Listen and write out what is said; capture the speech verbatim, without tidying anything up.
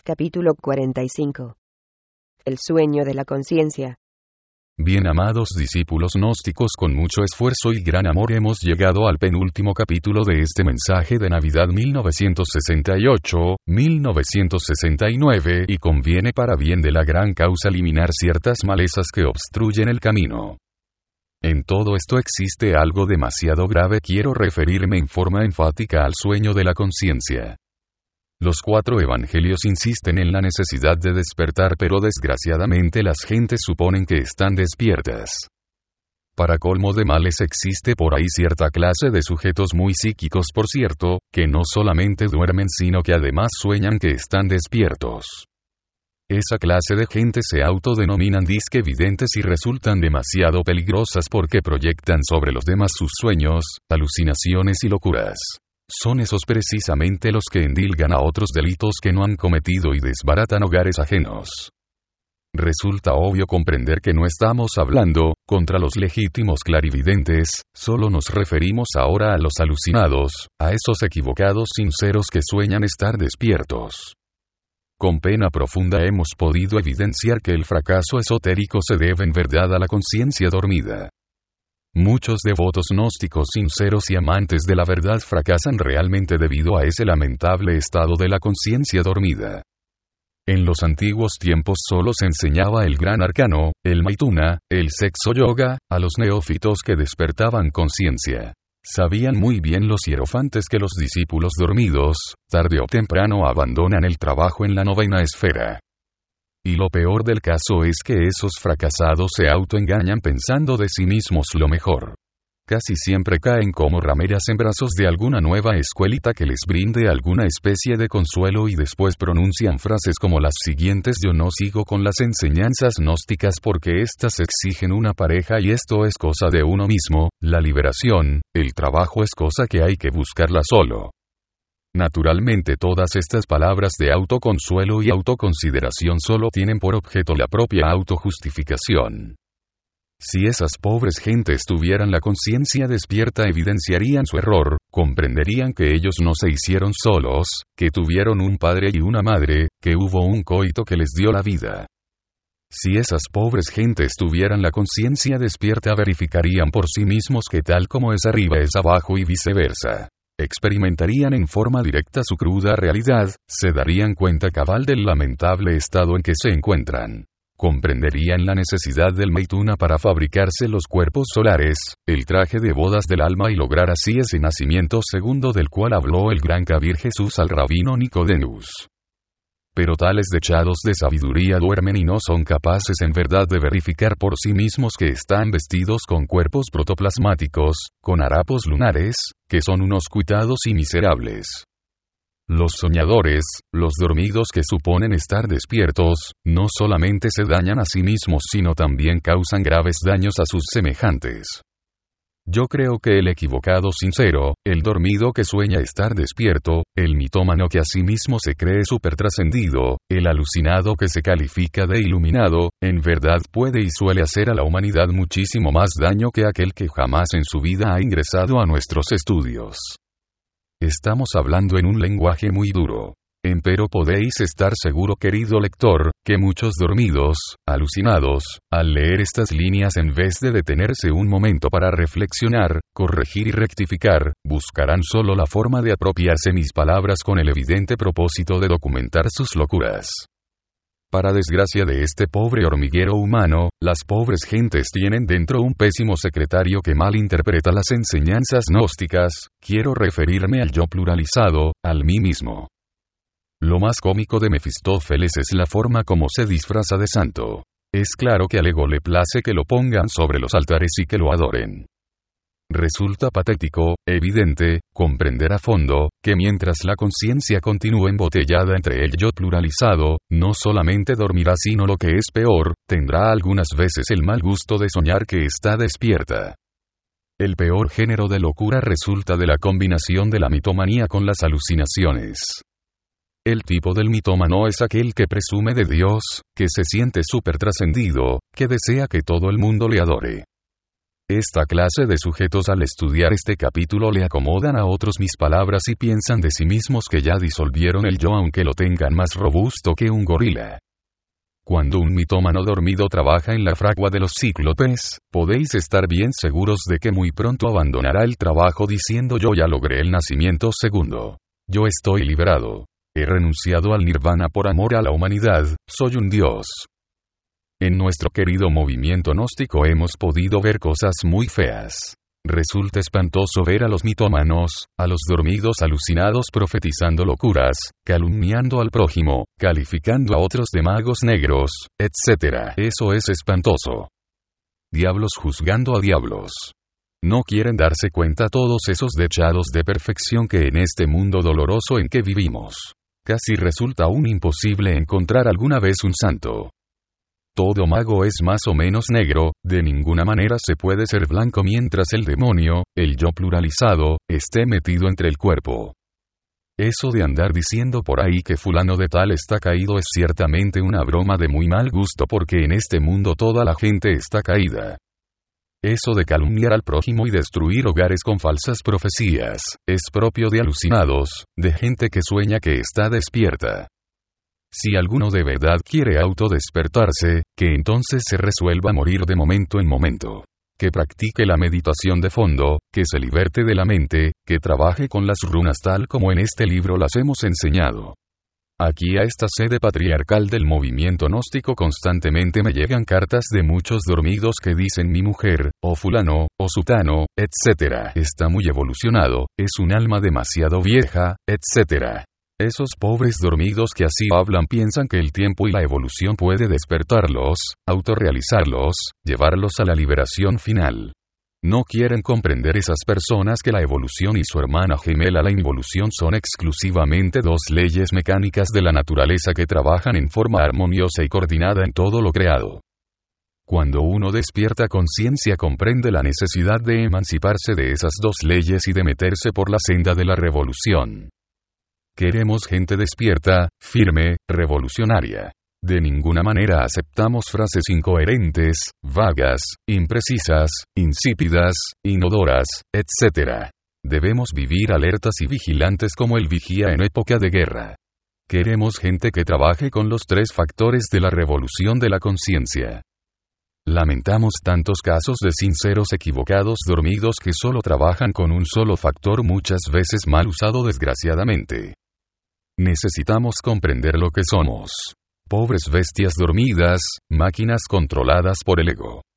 Capítulo cuarenta y cinco. El sueño de la conciencia. Bien, amados discípulos gnósticos, con mucho esfuerzo y gran amor hemos llegado al penúltimo capítulo de este mensaje de Navidad mil novecientos sesenta y ocho, mil novecientos sesenta y nueve, y conviene para bien de la gran causa eliminar ciertas malezas que obstruyen el camino. En todo esto existe algo demasiado grave. Quiero referirme en forma enfática al sueño de la conciencia. Los cuatro evangelios insisten en la necesidad de despertar, pero desgraciadamente las gentes suponen que están despiertas. Para colmo de males, existe por ahí cierta clase de sujetos muy psíquicos, por cierto, que no solamente duermen sino que además sueñan que están despiertos. Esa clase de gente se autodenominan disque videntes y resultan demasiado peligrosas porque proyectan sobre los demás sus sueños, alucinaciones y locuras. Son esos precisamente los que endilgan a otros delitos que no han cometido y desbaratan hogares ajenos. Resulta obvio comprender que no estamos hablando contra los legítimos clarividentes, solo nos referimos ahora a los alucinados, a esos equivocados sinceros que sueñan estar despiertos. Con pena profunda hemos podido evidenciar que el fracaso esotérico se debe en verdad a la conciencia dormida. Muchos devotos gnósticos sinceros y amantes de la verdad fracasan realmente debido a ese lamentable estado de la conciencia dormida. En los antiguos tiempos solo se enseñaba el gran arcano, el maituna, el sexo yoga, a los neófitos que despertaban conciencia. Sabían muy bien los hierofantes que los discípulos dormidos, tarde o temprano abandonan el trabajo en la novena esfera. Y lo peor del caso es que esos fracasados se autoengañan pensando de sí mismos lo mejor. Casi siempre caen como rameras en brazos de alguna nueva escuelita que les brinde alguna especie de consuelo y después pronuncian frases como las siguientes: yo no sigo con las enseñanzas gnósticas porque éstas exigen una pareja y esto es cosa de uno mismo, la liberación, el trabajo es cosa que hay que buscarla solo. Naturalmente todas estas palabras de autoconsuelo y autoconsideración solo tienen por objeto la propia autojustificación. Si esas pobres gentes tuvieran la conciencia despierta, evidenciarían su error, comprenderían que ellos no se hicieron solos, que tuvieron un padre y una madre, que hubo un coito que les dio la vida. Si esas pobres gentes tuvieran la conciencia despierta, verificarían por sí mismos que tal como es arriba es abajo y viceversa. Experimentarían en forma directa su cruda realidad, se darían cuenta cabal del lamentable estado en que se encuentran. Comprenderían la necesidad del maituna para fabricarse los cuerpos solares, el traje de bodas del alma y lograr así ese nacimiento segundo del cual habló el gran Kabir Jesús al rabino Nicodemus. Pero tales dechados de sabiduría duermen y no son capaces en verdad de verificar por sí mismos que están vestidos con cuerpos protoplasmáticos, con harapos lunares, que son unos cuitados y miserables. Los soñadores, los dormidos que suponen estar despiertos, no solamente se dañan a sí mismos sino también causan graves daños a sus semejantes. Yo creo que el equivocado sincero, el dormido que sueña estar despierto, el mitómano que a sí mismo se cree supertrascendido, el alucinado que se califica de iluminado, en verdad puede y suele hacer a la humanidad muchísimo más daño que aquel que jamás en su vida ha ingresado a nuestros estudios. Estamos hablando en un lenguaje muy duro. Empero podéis estar seguro, querido lector, que muchos dormidos, alucinados, al leer estas líneas en vez de detenerse un momento para reflexionar, corregir y rectificar, buscarán solo la forma de apropiarse mis palabras con el evidente propósito de documentar sus locuras. Para desgracia de este pobre hormiguero humano, las pobres gentes tienen dentro un pésimo secretario que mal interpreta las enseñanzas gnósticas. Quiero referirme al yo pluralizado, al mí mismo. Lo más cómico de Mefistófeles es la forma como se disfraza de santo. Es claro que al ego le place que lo pongan sobre los altares y que lo adoren. Resulta patético, evidente, comprender a fondo, que mientras la conciencia continúe embotellada entre el yo pluralizado, no solamente dormirá sino lo que es peor, tendrá algunas veces el mal gusto de soñar que está despierta. El peor género de locura resulta de la combinación de la mitomanía con las alucinaciones. El tipo del mitómano es aquel que presume de Dios, que se siente supertrascendido, que desea que todo el mundo le adore. Esta clase de sujetos al estudiar este capítulo le acomodan a otros mis palabras y piensan de sí mismos que ya disolvieron el yo aunque lo tengan más robusto que un gorila. Cuando un mitómano dormido trabaja en la fragua de los cíclopes, podéis estar bien seguros de que muy pronto abandonará el trabajo diciendo yo ya logré el nacimiento segundo. Yo estoy liberado. He renunciado al nirvana por amor a la humanidad, soy un dios. En nuestro querido movimiento gnóstico hemos podido ver cosas muy feas. Resulta espantoso ver a los mitómanos, a los dormidos alucinados profetizando locuras, calumniando al prójimo, calificando a otros de magos negros, etcétera. Eso es espantoso. Diablos juzgando a diablos. No quieren darse cuenta todos esos dechados de perfección que en este mundo doloroso en que vivimos. Casi resulta aún imposible encontrar alguna vez un santo. Todo mago es más o menos negro, de ninguna manera se puede ser blanco mientras el demonio, el yo pluralizado, esté metido entre el cuerpo. Eso de andar diciendo por ahí que fulano de tal está caído es ciertamente una broma de muy mal gusto porque en este mundo toda la gente está caída. Eso de calumniar al prójimo y destruir hogares con falsas profecías, es propio de alucinados, de gente que sueña que está despierta. Si alguno de verdad quiere autodespertarse, que entonces se resuelva a morir de momento en momento. Que practique la meditación de fondo, que se liberte de la mente, que trabaje con las runas tal como en este libro las hemos enseñado. Aquí a esta sede patriarcal del movimiento gnóstico constantemente me llegan cartas de muchos dormidos que dicen mi mujer, o fulano, o sutano, etcétera. Está muy evolucionado, es un alma demasiado vieja, etcétera. Esos pobres dormidos que así hablan piensan que el tiempo y la evolución puede despertarlos, autorrealizarlos, llevarlos a la liberación final. No quieren comprender esas personas que la evolución y su hermana gemela la involución son exclusivamente dos leyes mecánicas de la naturaleza que trabajan en forma armoniosa y coordinada en todo lo creado. Cuando uno despierta conciencia comprende la necesidad de emanciparse de esas dos leyes y de meterse por la senda de la revolución. Queremos gente despierta, firme, revolucionaria. De ninguna manera aceptamos frases incoherentes, vagas, imprecisas, insípidas, inodoras, etcétera. Debemos vivir alertas y vigilantes como el vigía en época de guerra. Queremos gente que trabaje con los tres factores de la revolución de la conciencia. Lamentamos tantos casos de sinceros equivocados dormidos que solo trabajan con un solo factor muchas veces mal usado desgraciadamente. Necesitamos comprender lo que somos. Pobres bestias dormidas, máquinas controladas por el ego.